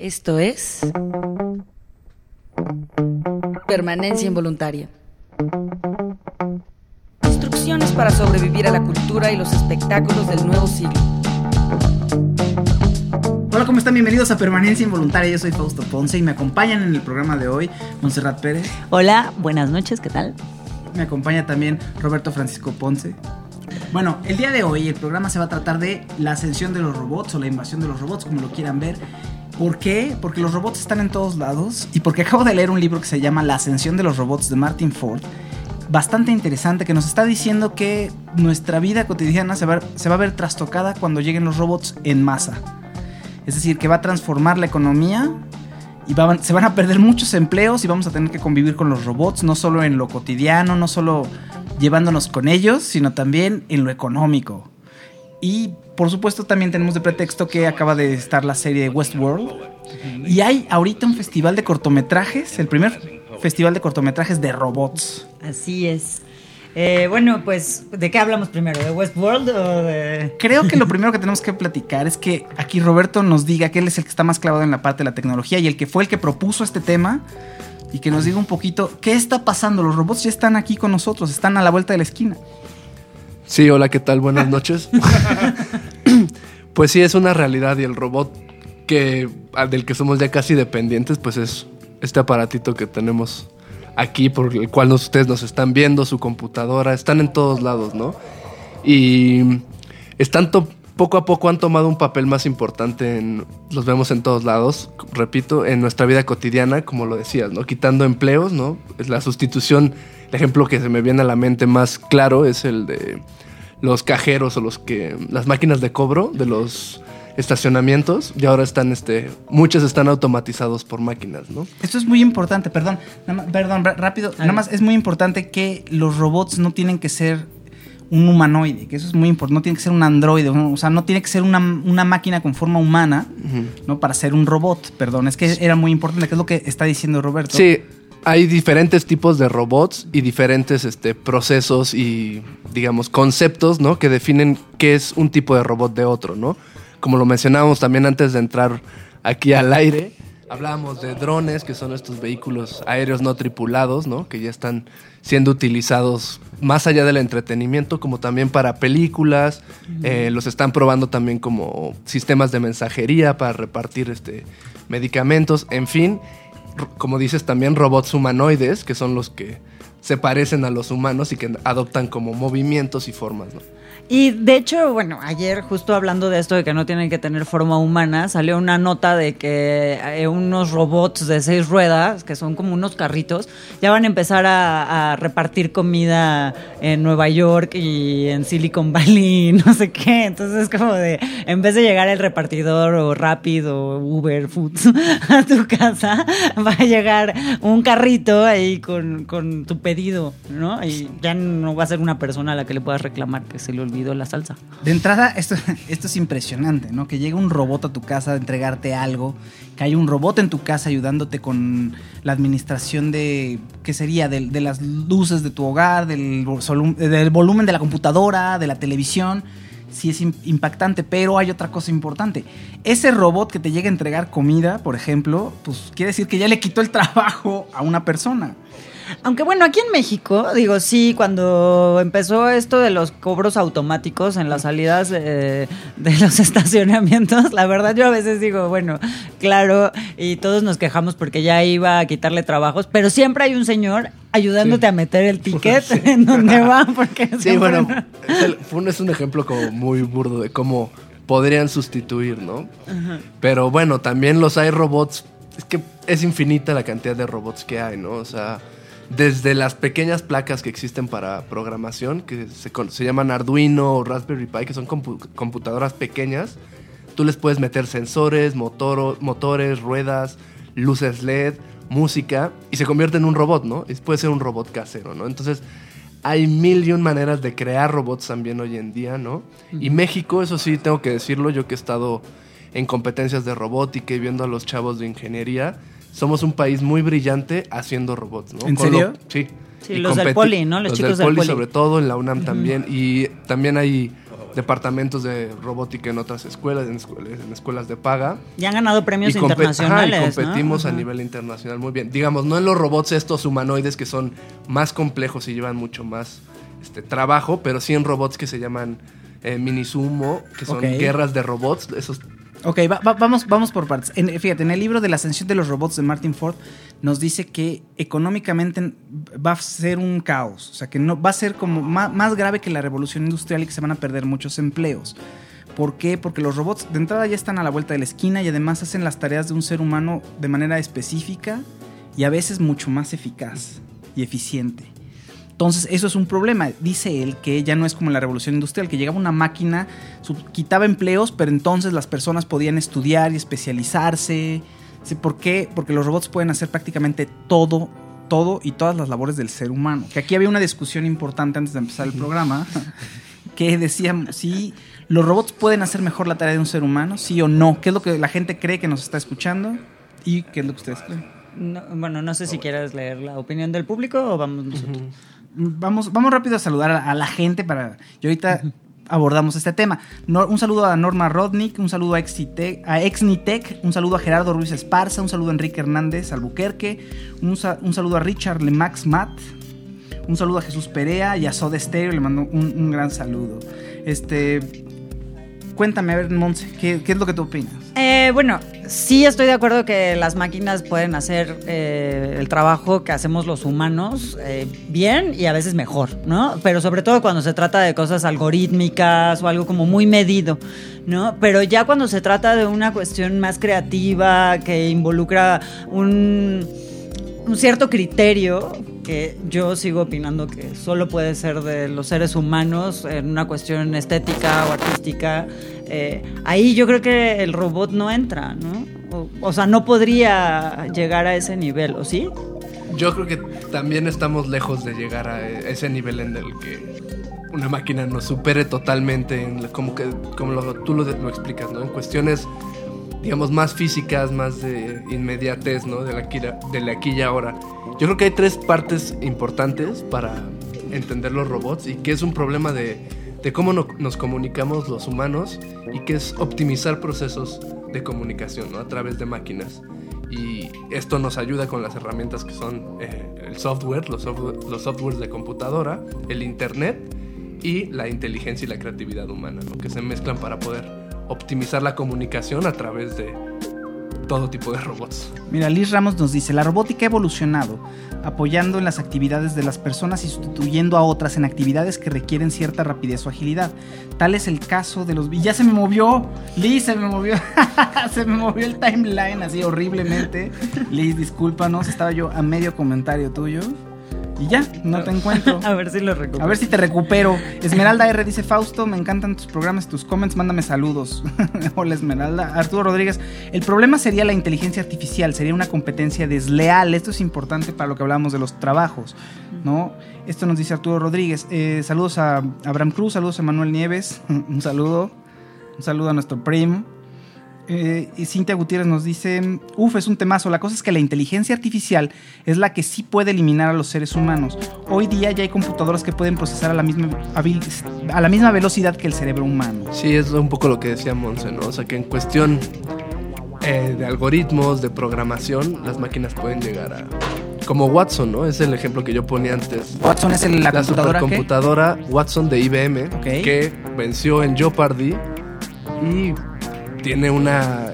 Esto es Permanencia Involuntaria. Instrucciones para sobrevivir a la cultura y los espectáculos del nuevo siglo. Hola, ¿cómo están? Bienvenidos a Permanencia Involuntaria. Yo soy Fausto Ponce y me acompañan en el programa de hoy Montserrat Pérez. Hola, buenas noches, ¿qué tal? Me acompaña también Roberto Francisco Ponce. Bueno, el día de hoy el programa se va a tratar de la ascensión de los robots o la invasión de los robots, como lo quieran ver. ¿Por qué? Porque los robots están en todos lados y porque acabo de leer un libro que se llama La ascensión de los robots de Martin Ford, bastante interesante, que nos está diciendo que nuestra vida cotidiana se va a ver trastocada cuando lleguen los robots en masa. Es decir, que va a transformar la economía y se van a perder muchos empleos y vamos a tener que convivir con los robots, no solo en lo cotidiano, no solo llevándonos con ellos, sino también en lo económico. Y por supuesto también tenemos de pretexto que acaba de estar la serie de Westworld y hay ahorita un festival de cortometrajes, el primer festival de cortometrajes de robots. Así es. Bueno, pues, ¿de qué hablamos primero? ¿De Westworld o de...? Creo que lo primero que tenemos que platicar es que aquí Roberto nos diga que él es el que está más clavado en la parte de la tecnología y el que fue el que propuso este tema, y que nos diga un poquito qué está pasando. Los robots ya están aquí con nosotros, están a la vuelta de la esquina. Sí, hola, ¿qué tal? Buenas noches. Pues sí, es una realidad, y el robot del que somos ya casi dependientes, pues es este aparatito que tenemos aquí, por el cual ustedes nos están viendo, su computadora, están en todos lados, ¿no? Y poco a poco han tomado un papel más importante, los vemos en todos lados, repito, en nuestra vida cotidiana, como lo decías, ¿no? Quitando empleos, ¿no? Es la sustitución. El ejemplo que se me viene a la mente más claro es el de los cajeros o las máquinas de cobro de los estacionamientos, y ahora muchos están automatizados por máquinas, ¿no? Esto es muy importante, perdón, rápido, nada más es muy importante que los robots no tienen que ser un humanoide, que eso es muy importante, no tiene que ser un androide, o sea, no tiene que ser una máquina con forma humana, ¿no? Para ser un robot, perdón, es que era muy importante, que es lo que está diciendo Roberto. Sí, hay diferentes tipos de robots y diferentes procesos y, digamos, conceptos, ¿no? Que definen qué es un tipo de robot de otro, ¿no? Como lo mencionábamos también antes de entrar aquí al aire, hablábamos de drones, que son estos vehículos aéreos no tripulados, ¿no? Que ya están siendo utilizados más allá del entretenimiento, como también para películas. Los están probando también como sistemas de mensajería para repartir medicamentos, en fin. Como dices, también robots humanoides, que son los que se parecen a los humanos y que adoptan como movimientos y formas, ¿no? Y de hecho, bueno, ayer justo hablando de esto de que no tienen que tener forma humana, salió una nota de que unos robots de 6 ruedas, que son como unos carritos, ya van a empezar a repartir comida en Nueva York y en Silicon Valley, no sé qué. Entonces es como de, en vez de llegar el repartidor o Rapid o Uber Foods a tu casa, va a llegar un carrito ahí con tu pedido, ¿no? Y ya no va a ser una persona a la que le puedas reclamar que se le olvidó la salsa. De entrada, esto es impresionante, ¿no? Que llegue un robot a tu casa a entregarte algo, que haya un robot en tu casa ayudándote con la administración de, ¿qué sería? De las luces de tu hogar, del volumen de la computadora, de la televisión. Sí es impactante, pero hay otra cosa importante. Ese robot que te llega a entregar comida, por ejemplo, pues quiere decir que ya le quitó el trabajo a una persona. Aunque bueno, aquí en México, digo, sí, cuando empezó esto de los cobros automáticos en las salidas de los estacionamientos, la verdad yo a veces digo, bueno, claro, y todos nos quejamos porque ya iba a quitarle trabajos, pero siempre hay un señor ayudándote a meter el ticket en donde va, porque sí, bueno, es un ejemplo como muy burdo de cómo podrían sustituir, ¿no? Ajá. Pero bueno, también hay robots, es que es infinita la cantidad de robots que hay, ¿no? O sea, desde las pequeñas placas que existen para programación, que se llaman Arduino o Raspberry Pi, que son computadoras pequeñas, tú les puedes meter sensores, motores, ruedas, luces LED, música, y se convierte en un robot, ¿no? Puede ser un robot casero, ¿no? Entonces, hay 1,000,000 maneras de crear robots también hoy en día, ¿no? Y México, eso sí, tengo que decirlo, yo que he estado en competencias de robótica y viendo a los chavos de ingeniería, somos un país muy brillante haciendo robots, ¿no? ¿En serio? Sí, los del Poli, ¿no? Los chicos del Poli. Sobre todo, en la UNAM también. Y también hay departamentos de robótica en otras escuelas, en escuelas de paga. Y han ganado premios Y internacionales, competimos ¿no? a nivel internacional muy bien. Digamos, no en los robots estos humanoides que son más complejos y llevan mucho más trabajo, pero sí en robots que se llaman mini-sumo, que son guerras de robots. Esos. Ok, vamos por partes. Fíjate, en el libro de la ascensión de los robots de Martin Ford nos dice que económicamente va a ser un caos. O sea, que no va a ser como más grave que la revolución industrial y que se van a perder muchos empleos. ¿Por qué? Porque los robots de entrada ya están a la vuelta de la esquina y además hacen las tareas de un ser humano de manera específica y a veces mucho más eficaz y eficiente. Entonces eso es un problema. Dice él que ya no es como en la revolución industrial, que llegaba una máquina, quitaba empleos, pero entonces las personas podían estudiar y especializarse. ¿Por qué? Porque los robots pueden hacer prácticamente todo y todas las labores del ser humano. Que aquí había una discusión importante antes de empezar el programa, que decían si los robots pueden hacer mejor la tarea de un ser humano, sí o no. ¿Qué es lo que la gente cree que nos está escuchando? ¿Y qué es lo que ustedes creen? No sé si quieres leer la opinión del público o vamos nosotros. Vamos rápido a saludar a la gente y ahorita abordamos este tema. Un saludo a Norma Rodnick, un saludo a Exnitec, un saludo a Gerardo Ruiz Esparza, un saludo a Enrique Hernández Albuquerque, un saludo a Richard Lemax Matt, un saludo a Jesús Perea y a Soda Stereo, le mando un gran saludo. Cuéntame, a ver, Montse, ¿qué es lo que tú opinas? Bueno, sí estoy de acuerdo que las máquinas pueden hacer el trabajo que hacemos los humanos bien y a veces mejor, ¿no? Pero sobre todo cuando se trata de cosas algorítmicas o algo como muy medido, ¿no? Pero ya cuando se trata de una cuestión más creativa que involucra un cierto criterio, que yo sigo opinando que solo puede ser de los seres humanos en una cuestión estética o artística, ahí yo creo que el robot no entra, ¿no? O sea, no podría llegar a ese nivel, ¿o sí? Yo creo que también estamos lejos de llegar a ese nivel en el que una máquina nos supere totalmente, como tú lo explicas, ¿no? En cuestiones, digamos, más físicas, más de inmediatez, ¿no? De la aquí y ahora. Yo creo que hay 3 partes importantes para entender los robots y que es un problema de cómo nos comunicamos los humanos y que es optimizar procesos de comunicación, ¿no? A través de máquinas. Y esto nos ayuda con las herramientas que son el software, los softwares de computadora, el internet y la inteligencia y la creatividad humana, ¿no? Que se mezclan para poder optimizar la comunicación a través de todo tipo de robots. Mira, Liz Ramos nos dice: la robótica ha evolucionado, apoyando en las actividades de las personas y sustituyendo a otras en actividades que requieren cierta rapidez o agilidad. Tal es el caso de los... ¡Ya se me movió! Liz, se me movió. Se me movió el timeline así horriblemente. Liz, discúlpanos, estaba yo a medio comentario tuyo. Y ya, no te encuentro. A ver si lo recupero. A ver si te recupero. Esmeralda R dice: Fausto, me encantan tus programas, tus comments, mándame saludos. Hola, Esmeralda. Arturo Rodríguez: el problema sería la inteligencia artificial, sería una competencia desleal. Esto es importante para lo que hablamos de los trabajos, ¿no? Esto nos dice Arturo Rodríguez. Saludos a Abraham Cruz, saludos a Manuel Nieves. Un saludo a nuestro primo. Y Cintia Gutiérrez nos dice: es un temazo. La cosa es que la inteligencia artificial es la que sí puede eliminar a los seres humanos. Hoy día ya hay computadoras que pueden procesar a la misma velocidad que el cerebro humano. Sí, es un poco lo que decía Monse, ¿no? O sea, que en cuestión de algoritmos, de programación, las máquinas pueden llegar a... Como Watson, ¿no? Es el ejemplo que yo ponía antes. Watson es la supercomputadora Watson de IBM, que venció en Jeopardy y tiene una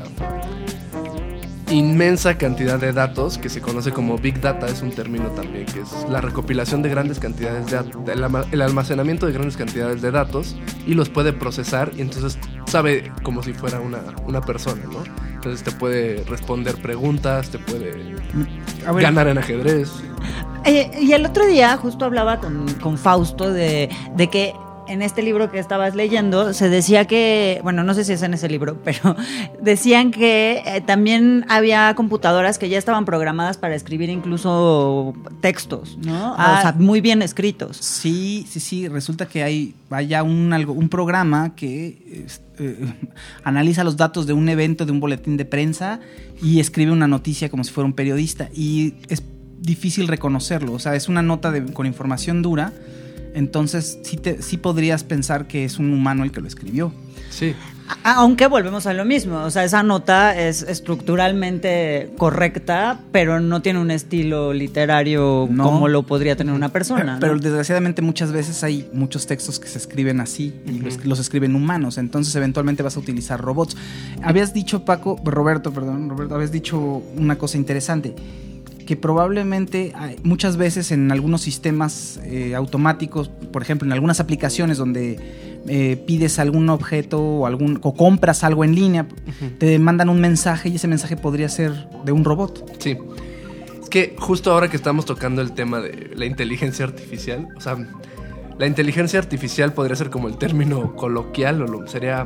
inmensa cantidad de datos que se conoce como Big Data, es un término también, que es la recopilación de grandes cantidades el almacenamiento de grandes cantidades de datos y los puede procesar y entonces sabe como si fuera una persona, ¿no? Entonces te puede responder preguntas, te puede ganar en ajedrez. Y el otro día justo hablaba con Fausto de que en este libro que estabas leyendo se decía que, bueno, no sé si es en ese libro, pero decían que también había computadoras que ya estaban programadas para escribir incluso textos, ¿no? O sea, muy bien escritos. Sí, resulta que hay un programa que analiza los datos de un evento, de un boletín de prensa y escribe una noticia como si fuera un periodista y es difícil reconocerlo, o sea, es una nota con información dura. Entonces sí podrías pensar que es un humano el que lo escribió. Sí. Aunque volvemos a lo mismo, o sea, esa nota es estructuralmente correcta, pero no tiene un estilo literario como lo podría tener una persona, ¿no? Pero desgraciadamente muchas veces hay muchos textos que se escriben así y los escriben humanos, entonces eventualmente vas a utilizar robots. Habías dicho, Roberto, habías dicho una cosa interesante, que probablemente muchas veces en algunos sistemas automáticos, por ejemplo, en algunas aplicaciones donde pides algún objeto o compras algo en línea, te mandan un mensaje y ese mensaje podría ser de un robot. Sí. Es que justo ahora que estamos tocando el tema de la inteligencia artificial, o sea, la inteligencia artificial podría ser como el término coloquial, sería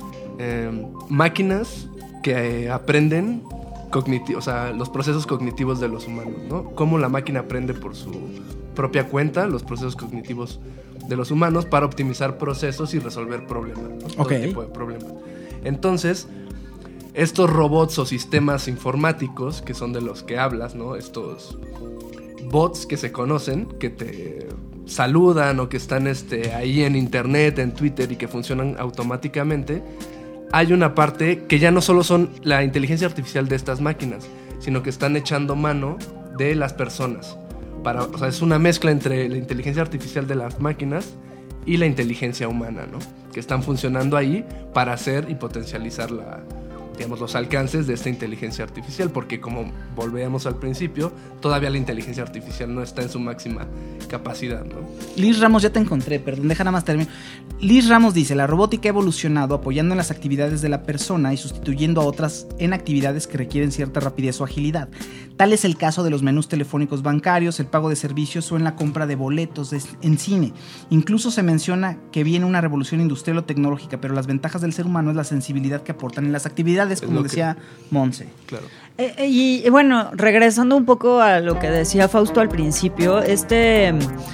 máquinas que aprenden o sea, los procesos cognitivos de los humanos, ¿no? Cómo la máquina aprende por su propia cuenta los procesos cognitivos de los humanos para optimizar procesos y resolver problemas, ¿no? Todo tipo de problemas. Entonces, estos robots o sistemas informáticos, que son de los que hablas, ¿no? Estos bots que se conocen, que te saludan o que están ahí en internet, en Twitter y que funcionan automáticamente, hay una parte que ya no solo son la inteligencia artificial de estas máquinas, sino que están echando mano de las personas. O sea, es una mezcla entre la inteligencia artificial de las máquinas y la inteligencia humana, ¿no? Que están funcionando ahí para hacer y potencializar los alcances de esta inteligencia artificial, porque como volvíamos al principio, todavía la inteligencia artificial no está en su máxima capacidad, ¿no? Liz Ramos, ya te encontré, perdón, deja nada más terminar. Liz Ramos dice, la robótica ha evolucionado apoyando en las actividades de la persona y sustituyendo a otras en actividades que requieren cierta rapidez o agilidad. Tal es el caso de los menús telefónicos bancarios, el pago de servicios o en la compra de boletos en cine. Incluso se menciona que viene una revolución industrial o tecnológica, pero las ventajas del ser humano es la sensibilidad que aportan en las actividades, como decía Monse. Claro. Y bueno, regresando un poco a lo que decía Fausto al principio, este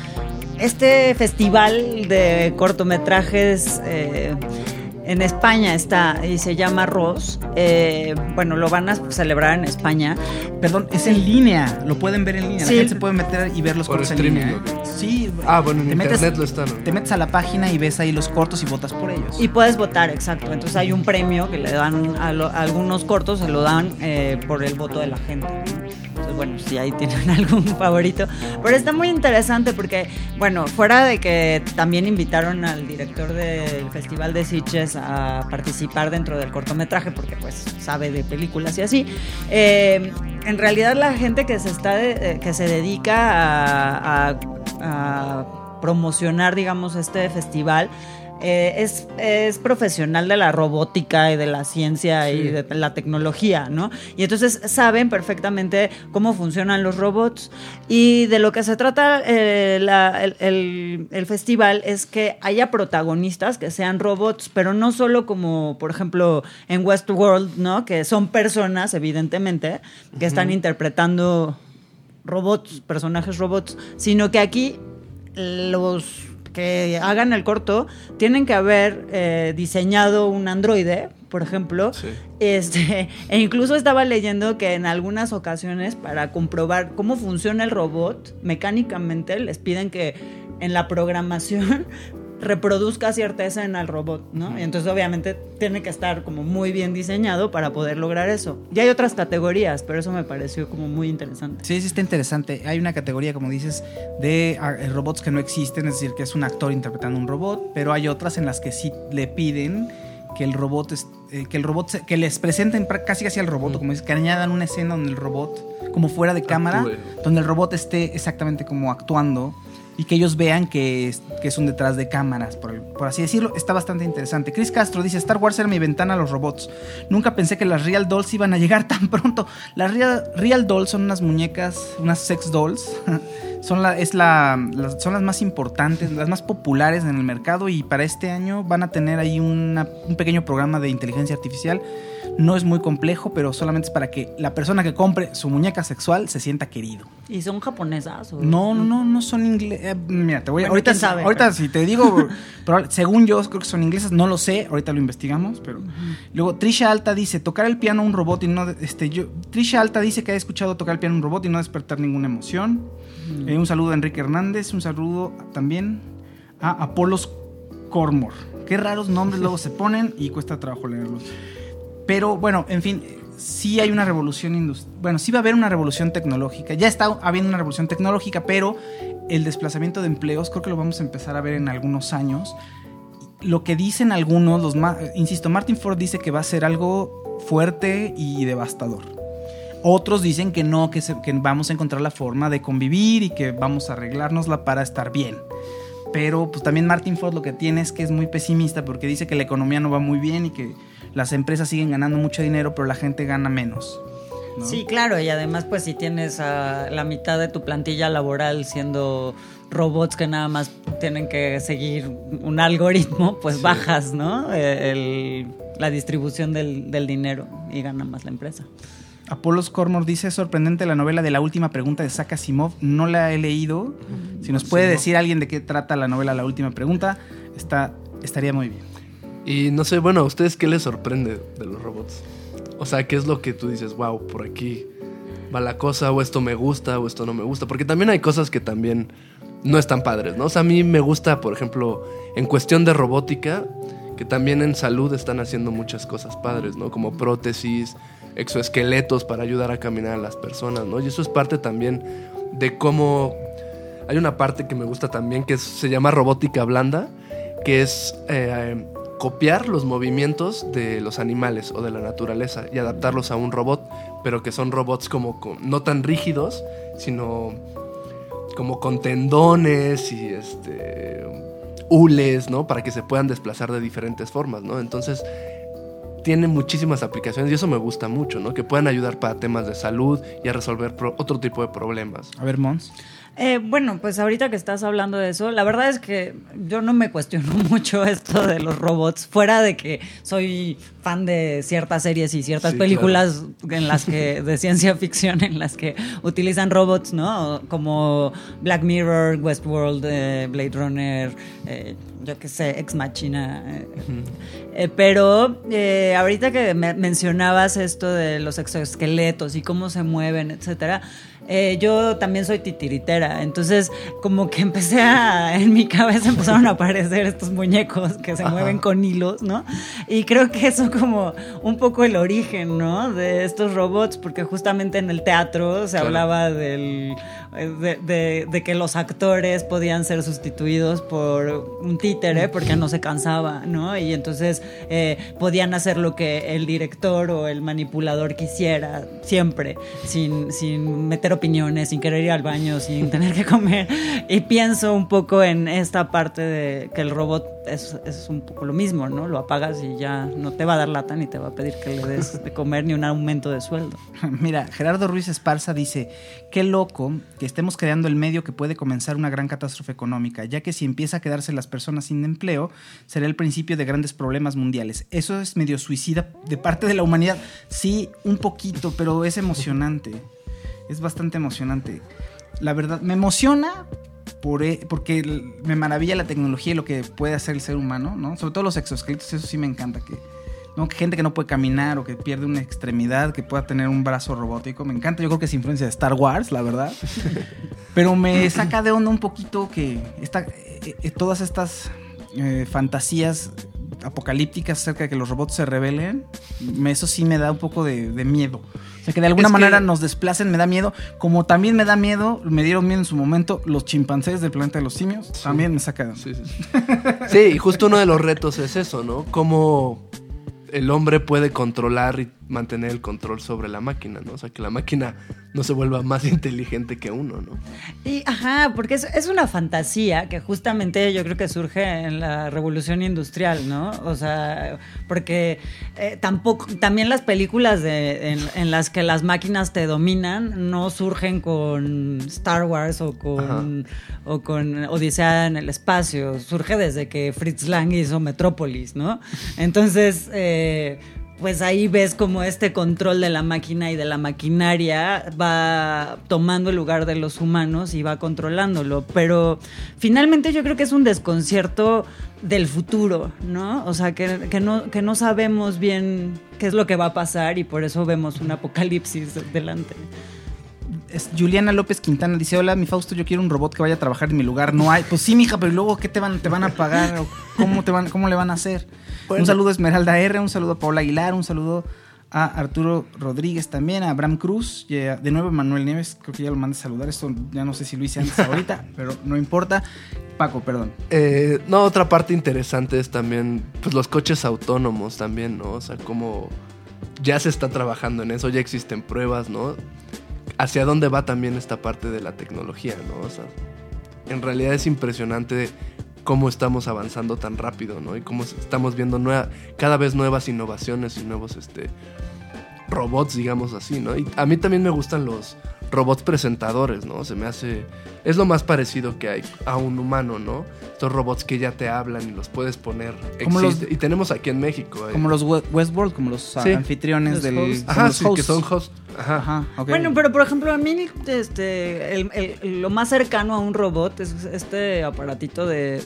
festival de cortometrajes en España está y se llama ROS. Bueno, lo van a celebrar en España. Perdón, es en línea, lo pueden ver en línea. Sí. La gente se puede meter y ver los Por cortos en streaming, línea. ¿no? Sí. Bueno, en internet lo están, ¿no? Te metes a la página y ves ahí los cortos y votas por ellos. Y puedes votar, exacto. Entonces hay un premio que le dan a algunos cortos, se lo dan por el voto de la gente, ¿no? Entonces, bueno, si ahí tienen algún favorito. Pero está muy interesante porque, bueno, fuera de que también invitaron al director del Festival de Sitges a participar dentro del cortometraje, porque pues sabe de películas y así, en realidad la gente que se dedica a promocionar, digamos, este festival es profesional de la robótica y de la ciencia y de la tecnología, ¿no? Y entonces saben perfectamente cómo funcionan los robots, y de lo que se trata el festival es que haya protagonistas que sean robots, pero no solo como, por ejemplo, en Westworld, ¿no? Que son personas, evidentemente, que están interpretando robots, personajes robots, sino que aquí los que hagan el corto tienen que haber diseñado un androide, por ejemplo. Sí. E incluso estaba leyendo que en algunas ocasiones, para comprobar cómo funciona el robot mecánicamente, les piden que en la programación reproduzca cierta escena al robot, ¿no? Y entonces obviamente tiene que estar como muy bien diseñado para poder lograr eso. Y hay otras categorías, pero eso me pareció como muy interesante. Sí, está interesante. Hay una categoría, como dices, de robots que no existen, es decir, que es un actor interpretando un robot, pero hay otras en las que sí le piden que el robot que les presenten casi al robot, o como dices, que añadan una escena donde el robot, como fuera de cámara, donde el robot esté exactamente como actuando, y que ellos vean que es un detrás de cámaras, por así decirlo. Está bastante interesante. Chris Castro dice, Star Wars era mi ventana a los robots. Nunca pensé que las Real Dolls iban a llegar tan pronto. Las Real Dolls son unas muñecas, unas sex dolls. Son las más importantes, las más populares en el mercado, y para este año van a tener ahí un pequeño programa de inteligencia artificial. No es muy complejo, pero solamente es para que la persona que compre su muñeca sexual se sienta querido. ¿Y son japonesas? ¿O? No son inglesas. Mira, Ahorita si te digo, según yo creo que son inglesas, no lo sé, ahorita lo investigamos, pero luego Trisha Alta dice, tocar el piano a un robot y no Trisha Alta dice que ha escuchado tocar el piano a un robot y no despertar ninguna emoción. Un saludo a Enrique Hernández, un saludo también Apollos Cormor. Qué raros nombres luego se ponen y cuesta trabajo leerlos. Pero bueno, en fin, sí hay una revolución industrial. Bueno, sí va a haber una revolución tecnológica. Ya está habiendo una revolución tecnológica, pero el desplazamiento de empleos creo que lo vamos a empezar a ver en algunos años. Lo que dicen algunos, insisto, Martin Ford dice que va a ser algo fuerte y devastador. Otros dicen que no, que vamos a encontrar la forma de convivir y que vamos a arreglárnosla para estar bien. Pero pues también Martin Ford lo que tiene es que es muy pesimista porque dice que la economía no va muy bien y que las empresas siguen ganando mucho dinero, pero la gente gana menos, ¿no? Sí, claro, y además pues si tienes a la mitad de tu plantilla laboral siendo robots que nada más tienen que seguir un algoritmo, pues sí, bajas, ¿no? La distribución del dinero y gana más la empresa. Apollos Cormor dice: es sorprendente la novela de La última pregunta de Isaac Asimov. No la he leído. Si nos puede decir alguien de qué trata la novela La última pregunta, estaría muy bien. Y no sé, bueno, ¿a ustedes qué les sorprende de los robots? O sea, ¿qué es lo que tú dices, wow, por aquí va la cosa, o esto me gusta, o esto no me gusta? Porque también hay cosas que también no están padres, ¿no? O sea, a mí me gusta, por ejemplo, en cuestión de robótica, que también en salud están haciendo muchas cosas padres, ¿no? Como prótesis, exoesqueletos para ayudar a caminar a las personas, ¿no? Y eso es parte también de cómo... Hay una parte que me gusta también que se llama robótica blanda, que es copiar los movimientos de los animales o de la naturaleza y adaptarlos a un robot, pero que son robots como no tan rígidos, sino como con tendones y hules, ¿no? Para que se puedan desplazar de diferentes formas, ¿no? Entonces tiene muchísimas aplicaciones y eso me gusta mucho, ¿no? Que puedan ayudar para temas de salud y a resolver otro tipo de problemas. A ver, Mons. Bueno, pues ahorita que estás hablando de eso, la verdad es que yo no me cuestiono mucho esto de los robots, fuera de que soy fan de ciertas series y ciertas películas, claro, en las que de ciencia ficción en las que utilizan robots, ¿no? Como Black Mirror, Westworld, Blade Runner, yo qué sé, Ex Machina. Pero ahorita que mencionabas esto de los exoesqueletos y cómo se mueven, etcétera, yo también soy titiritera, entonces como que en mi cabeza empezaron a aparecer estos muñecos que se mueven con hilos, ¿no? Y creo que eso como un poco el origen, ¿no? De estos robots, porque justamente en el teatro se hablaba de que los actores podían ser sustituidos por un títere porque no se cansaba, ¿no? Y entonces podían hacer lo que el director o el manipulador quisiera siempre, sin meter opiniones, sin querer ir al baño, sin tener que comer. Y pienso un poco en esta parte de que el robot es un poco lo mismo, ¿no? Lo apagas y ya no te va a dar lata ni te va a pedir que le des de comer ni un aumento de sueldo. Mira, Gerardo Ruiz Esparza dice: qué loco que estemos creando el medio que puede comenzar una gran catástrofe económica, ya que si empieza a quedarse las personas sin empleo, será el principio de grandes problemas mundiales. Eso es medio suicida de parte de la humanidad. Sí, un poquito, pero es emocionante. Es bastante emocionante. La verdad, me emociona porque me maravilla la tecnología y lo que puede hacer el ser humano, ¿no? Sobre todo los exoesqueletos, eso sí me encanta. Que gente que no puede caminar o que pierde una extremidad, que pueda tener un brazo robótico. Me encanta, yo creo que es influencia de Star Wars, la verdad. Pero me saca de onda un poquito que todas estas fantasías apocalípticas acerca de que los robots se rebelen, eso sí me da un poco de miedo. O sea, que de alguna manera nos desplacen, me da miedo. Como también me dieron miedo en su momento los chimpancés del planeta de los simios. Sí. También me saca de onda. Sí, y justo uno de los retos es eso, ¿no? Cómo el hombre puede controlar y mantener el control sobre la máquina, ¿no? O sea, que la máquina no se vuelva más inteligente que uno, ¿no? Y, porque es una fantasía que justamente yo creo que surge en la revolución industrial, ¿no? O sea, porque también las películas en las que las máquinas te dominan no surgen con Star Wars o con Odisea en el espacio. Surge desde que Fritz Lang hizo Metrópolis, ¿no? Entonces, pues ahí ves como este control de la máquina y de la maquinaria va tomando el lugar de los humanos y va controlándolo. Pero finalmente yo creo que es un desconcierto del futuro, ¿no? O sea, que no sabemos bien qué es lo que va a pasar y por eso vemos un apocalipsis delante. Juliana López Quintana dice: hola, mi Fausto, yo quiero un robot que vaya a trabajar en mi lugar. No hay. Pues sí, mija, pero luego ¿qué te van a pagar? ¿O cómo le van a hacer? Bueno. Un saludo a Esmeralda R, un saludo a Paola Aguilar, un saludo a Arturo Rodríguez también, a Abraham Cruz, y de nuevo Manuel Nieves, creo que ya lo mandé a saludar. Esto ya no sé si lo hice antes ahorita, pero no importa. Paco, perdón. No, otra parte interesante es también pues los coches autónomos también, ¿no? O sea, como ya se está trabajando en eso, ya existen pruebas, ¿no? Hacia dónde va también esta parte de la tecnología, ¿no? O sea, en realidad es impresionante cómo estamos avanzando tan rápido, ¿no? Y cómo estamos viendo cada vez nuevas innovaciones y nuevos robots, digamos así, ¿no? Y a mí también me gustan los robots presentadores, ¿no? Se me hace... Es lo más parecido que hay a un humano, ¿no? Estos robots que ya te hablan y los puedes poner. Y tenemos aquí en México. Como los Westworld, como los anfitriones los del... hosts. Ajá, los sí, hosts. que son hosts. Ajá, okay. Bueno, pero por ejemplo, a mí lo más cercano a un robot es este aparatito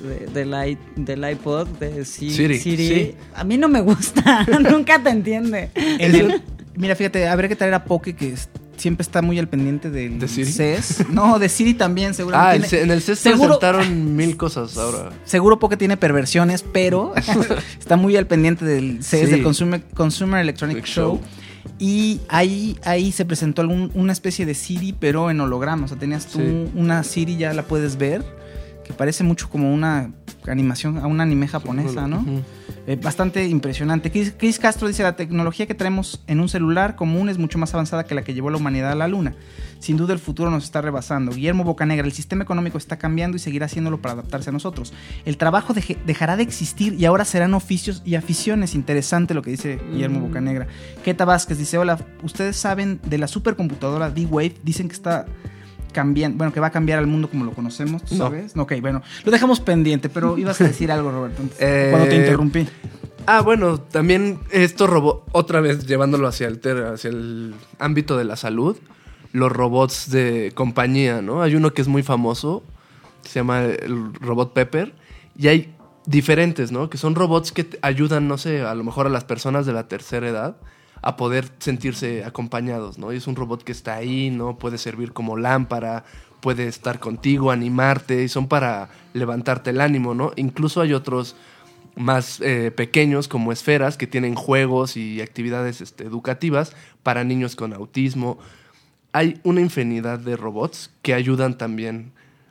del iPod, de Siri. Sí. A mí no me gusta, nunca te entiende. Mira, fíjate, habría que traer a Poke, que siempre está muy al pendiente del ¿De Siri? CES. No, de Siri también, seguramente. En el CES presentaron 1000 cosas ahora. Seguro Poke tiene perversiones, pero está muy al pendiente del CES, Sí. del Consumer Electronic Show. Y ahí se presentó una especie de Siri, pero en holograma. O sea, tenías tú una Siri, ya la puedes ver, que parece mucho como una animación, a un anime japonesa, ¿no? Uh-huh. Bastante impresionante. Chris Castro dice: la tecnología que tenemos en un celular común es mucho más avanzada que la que llevó a la humanidad a la luna. Sin duda el futuro nos está rebasando. Guillermo Bocanegra: el sistema económico está cambiando y seguirá haciéndolo para adaptarse a nosotros. El trabajo dejará de existir y ahora serán oficios y aficiones. Interesante lo que dice Guillermo Bocanegra. Keta Vázquez dice: hola, ¿ustedes saben de la supercomputadora D-Wave? Dicen que está cambiando, bueno, que va a cambiar al mundo como lo conocemos, ¿tú sabes? Ok, bueno, lo dejamos pendiente, pero ibas a decir algo, Roberto, cuando te interrumpí. Bueno, también estos robots, otra vez llevándolo hacia el ámbito de la salud, los robots de compañía, ¿no? Hay uno que es muy famoso, se llama el robot Pepper, y hay diferentes, ¿no? Que son robots que ayudan, no sé, a lo mejor a las personas de la tercera edad a poder sentirse acompañados, ¿no? Y es un robot que está ahí, ¿no? Puede servir como lámpara, puede estar contigo, animarte, y son para levantarte el ánimo, ¿no? Incluso hay otros más pequeños, como esferas, que tienen juegos y actividades educativas para niños con autismo. Hay una infinidad de robots que ayudan también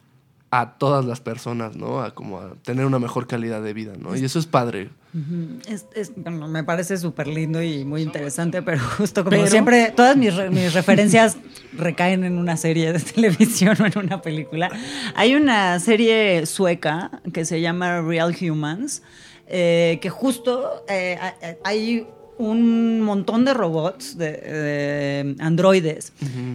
a todas las personas, ¿no? A tener una mejor calidad de vida, ¿no? Y eso es padre. Bueno, me parece súper lindo y muy interesante, pero justo como siempre, todas mis referencias recaen en una serie de televisión o en una película. Hay una serie sueca que se llama Real Humans, que justo hay un montón de robots, de androides,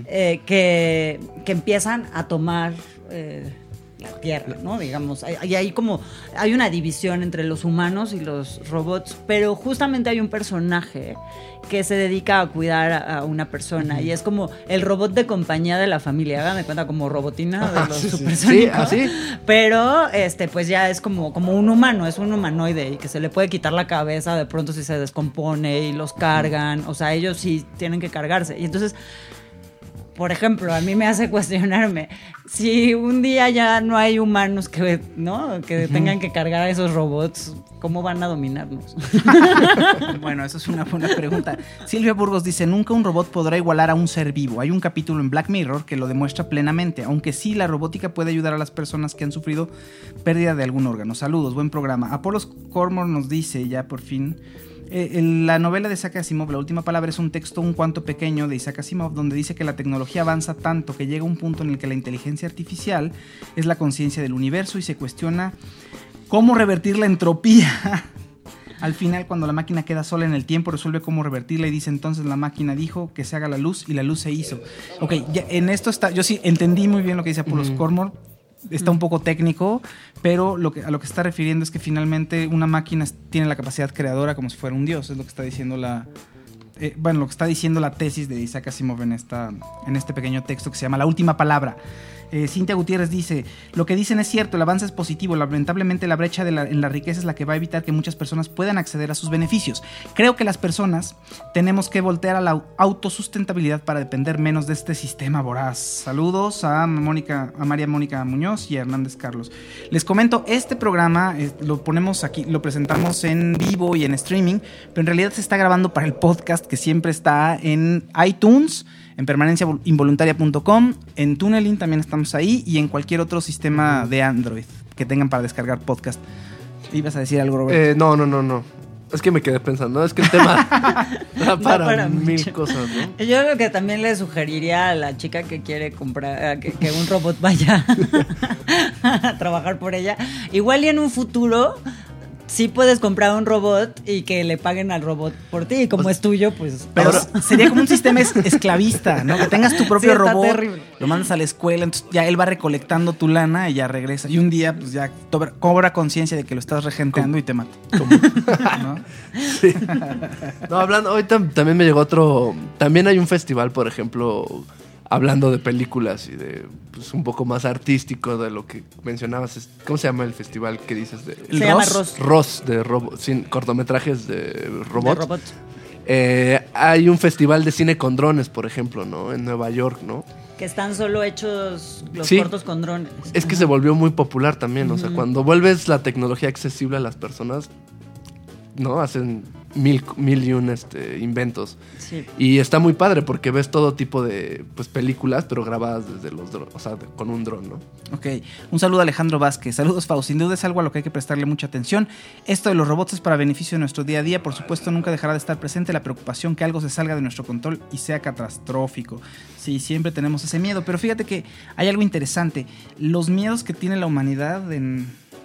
que empiezan a tomar la Tierra, ¿no? Digamos, hay una división entre los humanos y los robots, pero justamente hay un personaje que se dedica a cuidar a una persona y es como el robot de compañía de la familia. Háganme cuenta, como Robotina de los supersónicos. Sí, así. Pero pues ya es como un humano, es un humanoide y que se le puede quitar la cabeza de pronto si se descompone y los cargan. O sea, ellos sí tienen que cargarse. Y entonces, por ejemplo, a mí me hace cuestionarme si un día ya no hay humanos que tengan que cargar a esos robots, ¿cómo van a dominarnos? Bueno, eso es una buena pregunta. Silvia Burgos dice: nunca un robot podrá igualar a un ser vivo. Hay un capítulo en Black Mirror que lo demuestra plenamente, aunque sí, la robótica puede ayudar a las personas que han sufrido pérdida de algún órgano. Saludos, buen programa. Apollos Cormor nos dice, ya por fin, la novela de Isaac Asimov, La última palabra, es un texto un cuanto pequeño de Isaac Asimov donde dice que la tecnología avanza tanto que llega un punto en el que la inteligencia artificial es la conciencia del universo y se cuestiona cómo revertir la entropía. Al final, cuando la máquina queda sola en el tiempo, resuelve cómo revertirla y dice: entonces la máquina dijo que se haga la luz y la luz se hizo. Ok, ya, en esto está, yo sí entendí muy bien lo que dice Apollos Cormor. Está un poco técnico, pero a lo que está refiriendo es que finalmente una máquina tiene la capacidad creadora como si fuera un dios, es lo que está diciendo lo que está diciendo la tesis de Isaac Asimov en este pequeño texto que se llama La Última Palabra. Cintia Gutiérrez dice: lo que dicen es cierto, el avance es positivo, lamentablemente la brecha en la riqueza es la que va a evitar que muchas personas puedan acceder a sus beneficios. Creo que las personas tenemos que voltear a la autosustentabilidad para depender menos de este sistema voraz. Saludos a María Mónica Muñoz y a Hernández Carlos. Les comento, este programa lo ponemos aquí, lo presentamos en vivo y en streaming, pero en realidad se está grabando para el podcast que siempre está en iTunes, en permanenciainvoluntaria.com, en Tuneling también estamos ahí, y en cualquier otro sistema de Android que tengan para descargar podcast. ¿Ibas a decir algo, Roberto? No. Es que me quedé pensando, es que el tema da para mil cosas, ¿no? Yo lo que también le sugeriría a la chica que quiere comprar, que un robot vaya a trabajar por ella, igual y en un futuro sí puedes comprar un robot y que le paguen al robot por ti, y como es tuyo, pues... Pero sería como un sistema esclavista, ¿no? Que tengas tu propio robot, terrible. Lo mandas a la escuela, entonces ya él va recolectando tu lana y ya regresa. Y un día, pues ya cobra conciencia de que lo estás regenteando y te mata. ¿No? Sí. No, hablando, hoy también me llegó otro... También hay un festival, por ejemplo... Hablando de películas y de pues, un poco más artístico de lo que mencionabas. ¿Cómo se llama el festival que dices? Se llama ROS. ROS, de cortometrajes de robots. Hay un festival de cine con drones, por ejemplo, ¿no? En Nueva York, ¿no? Que están solo hechos los cortos con drones. Es que se volvió muy popular también. O sea, cuando vuelves la tecnología accesible a las personas, ¿no? Hacen mil y un inventos. Sí. Y está muy padre porque ves todo tipo de pues, películas, pero grabadas desde los drones, o sea, con un dron, ¿no? Ok. Un saludo a Alejandro Vázquez. Saludos, Fau. Sin duda es algo a lo que hay que prestarle mucha atención. Esto de los robots es para beneficio de nuestro día a día. Por supuesto, nunca dejará de estar presente la preocupación que algo se salga de nuestro control y sea catastrófico. Sí, siempre tenemos ese miedo. Pero fíjate que hay algo interesante. Los miedos que tiene la humanidad en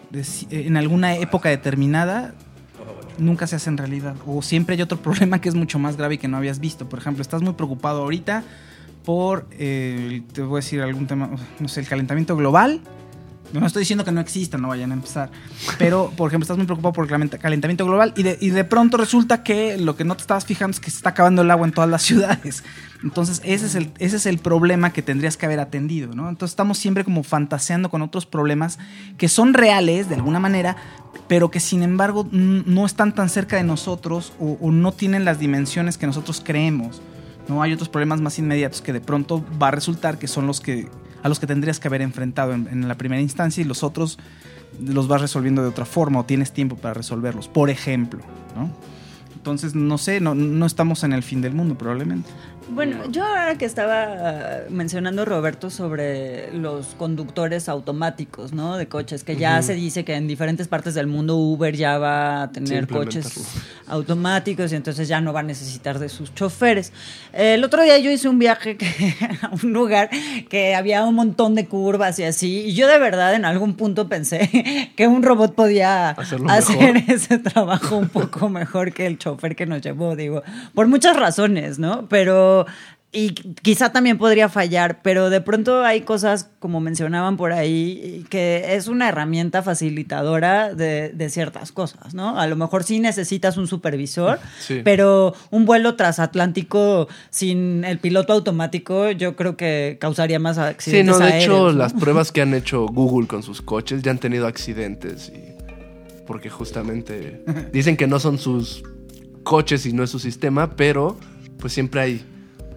alguna época determinada nunca se hacen realidad, o siempre hay otro problema que es mucho más grave y que no habías visto. Por ejemplo, estás muy preocupado ahorita por, te voy a decir algún tema, no sé, el calentamiento global. No estoy diciendo que no exista, no vayan a empezar, pero por ejemplo estás muy preocupado por el calentamiento global y de pronto resulta que lo que no te estabas fijando es que se está acabando el agua en todas las ciudades. Entonces ese es el problema que tendrías que haber atendido, ¿no? Entonces estamos siempre como fantaseando con otros problemas que son reales de alguna manera, pero que sin embargo no están tan cerca de nosotros o no tienen las dimensiones que nosotros creemos, ¿no? Hay otros problemas más inmediatos que de pronto va a resultar que son a los que tendrías que haber enfrentado en la primera instancia, y los otros los vas resolviendo de otra forma o tienes tiempo para resolverlos, por ejemplo, ¿no? Entonces, no sé, no estamos en el fin del mundo probablemente. Bueno, yo ahora que estaba mencionando Roberto sobre los conductores automáticos, ¿no? De coches, que ya se dice que en diferentes partes del mundo Uber ya va a tener coches automáticos y entonces ya no va a necesitar de sus choferes. El otro día yo hice un viaje a un lugar que había un montón de curvas y así, y yo de verdad en algún punto pensé que un robot podía hacer ese trabajo un poco mejor que el chofer que nos llevó, digo, por muchas razones, ¿no? Pero y quizá también podría fallar, pero de pronto hay cosas, como mencionaban por ahí, que es una herramienta facilitadora de ciertas cosas, ¿no? A lo mejor sí necesitas un supervisor, pero un vuelo transatlántico sin el piloto automático yo creo que causaría más accidentes aéreos. De hecho, las pruebas que han hecho Google con sus coches ya han tenido accidentes, porque justamente dicen que no son sus coches y no es su sistema, pero pues siempre hay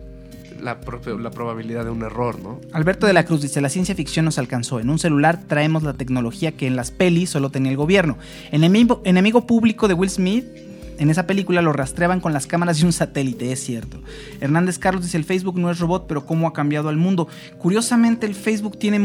la probabilidad de un error, ¿no? Alberto de la Cruz dice: la ciencia ficción nos alcanzó. En un celular traemos la tecnología que en las pelis solo tenía el gobierno. Enemigo público de Will Smith. En esa película lo rastreaban con las cámaras de un satélite, es cierto. Hernández Carlos dice: el Facebook no es robot, pero cómo ha cambiado al mundo. Curiosamente, el Facebook tiene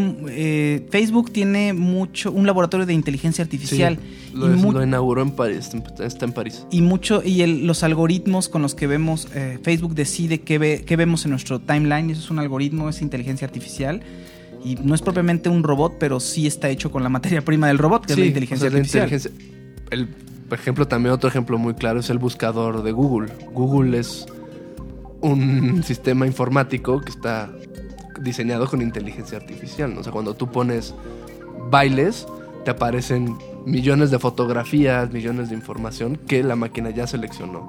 un laboratorio de inteligencia artificial. Sí, lo inauguró en París, está en París. Y los algoritmos con los que vemos, Facebook decide qué vemos en nuestro timeline. Eso es un algoritmo, es inteligencia artificial. Y no es propiamente un robot, pero sí está hecho con la materia prima del robot, que es la inteligencia artificial. Por ejemplo, también otro ejemplo muy claro es el buscador de Google. Google es un sistema informático que está diseñado con inteligencia artificial, ¿no? O sea, cuando tú pones bailes, te aparecen millones de fotografías, millones de información que la máquina ya seleccionó.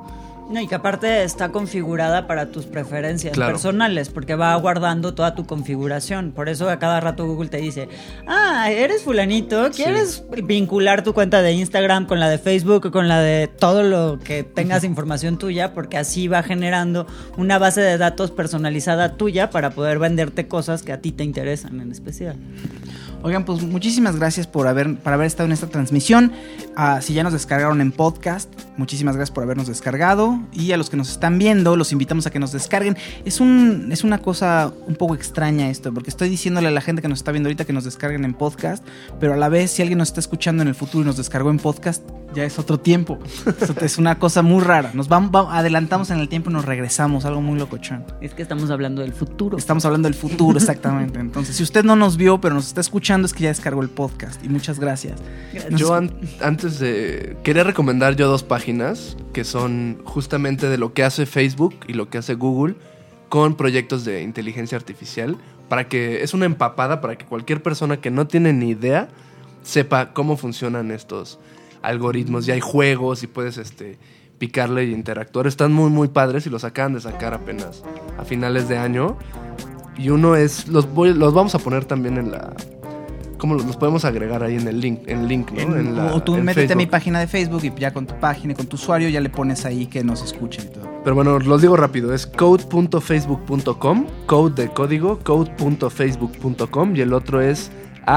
No, y que aparte está configurada para tus preferencias personales, porque va guardando toda tu configuración. Por eso a cada rato Google te dice, eres fulanito, ¿quieres vincular tu cuenta de Instagram con la de Facebook, con la de todo lo que tengas información tuya? Porque así va generando una base de datos personalizada tuya para poder venderte cosas que a ti te interesan en especial. Oigan, pues muchísimas gracias por haber estado en esta transmisión. Si ya nos descargaron en podcast, muchísimas gracias por habernos descargado. Y a los que nos están viendo, los invitamos a que nos descarguen. Es una cosa un poco extraña esto, porque estoy diciéndole a la gente que nos está viendo ahorita que nos descarguen en podcast, pero a la vez, si alguien nos está escuchando en el futuro y nos descargó en podcast, ya es otro tiempo. Es una cosa muy rara. Nos adelantamos en el tiempo y nos regresamos, algo muy locochón. Es que estamos hablando del futuro. Estamos hablando del futuro, exactamente. Entonces, si usted no nos vio, pero nos está escuchando, es que ya descargó el podcast. Y muchas gracias. Yo antes de... Quería recomendar yo 2 páginas que son justamente de lo que hace Facebook y lo que hace Google con proyectos de inteligencia artificial, para que es una empapada para que cualquier persona que no tiene ni idea sepa cómo funcionan estos algoritmos. Ya hay juegos y puedes picarle y interactuar. Están muy, muy padres y los acaban de sacar apenas a finales de año. Y uno es... Los vamos a poner también en la... ¿Cómo los podemos agregar ahí en el link, ¿no? O tú métete Facebook. a mi página de Facebook y ya con tu página y con tu usuario ya le pones ahí que nos escuchen y todo. Pero bueno, los digo rápido. Es code.facebook.com, code de código, code.facebook.com, y el otro es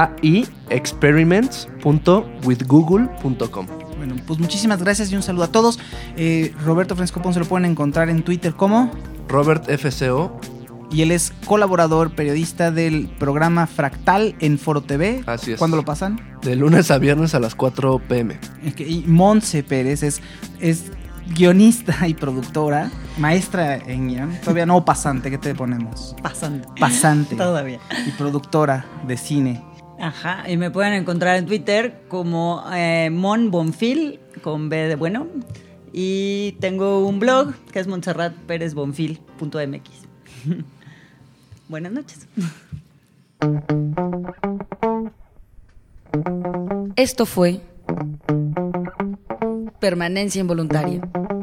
aiexperiments.withgoogle.com. Bueno, pues muchísimas gracias y un saludo a todos. Roberto Francisco Ponce lo pueden encontrar en Twitter como RobertFCO. Y él es colaborador, periodista del programa Fractal en Foro TV. Así es. ¿Cuándo lo pasan? De lunes a viernes a las 4 p.m. Y Montse Pérez es guionista y productora, maestra en guión. Todavía no pasante, ¿qué te ponemos? Pasante. Todavía. Y productora de cine. Ajá, y me pueden encontrar en Twitter como Mon Bonfil, con B de bueno. Y tengo un blog que es montserratperezbonfil.mx. Buenas noches. Esto fue Permanencia Involuntaria.